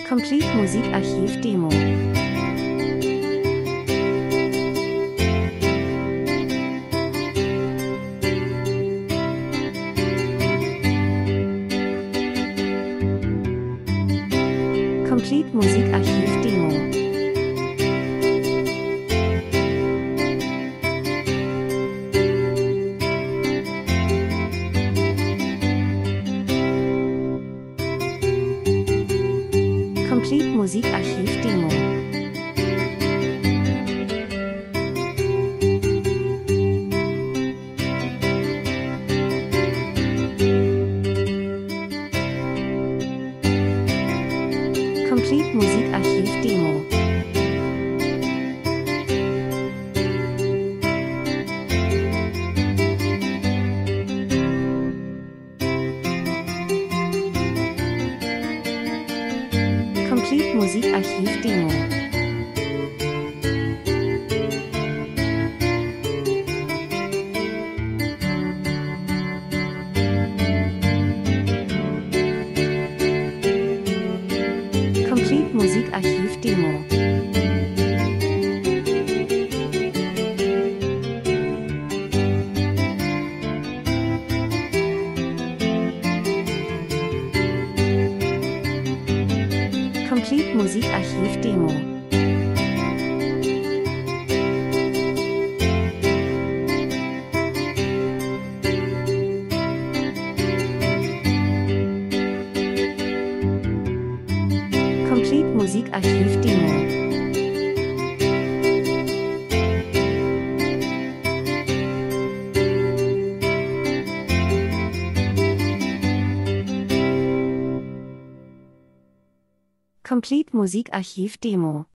Complete Musikarchiv Demo. Complete Musikarchiv Demo. Complete Musikarchiv Demo. Complete Musikarchiv Demo. Complete Musikarchiv Demo. Complete Musikarchiv Demo. Complete Musikarchiv Demo. Complete Musikarchiv Demo. Complete Musikarchiv Demo.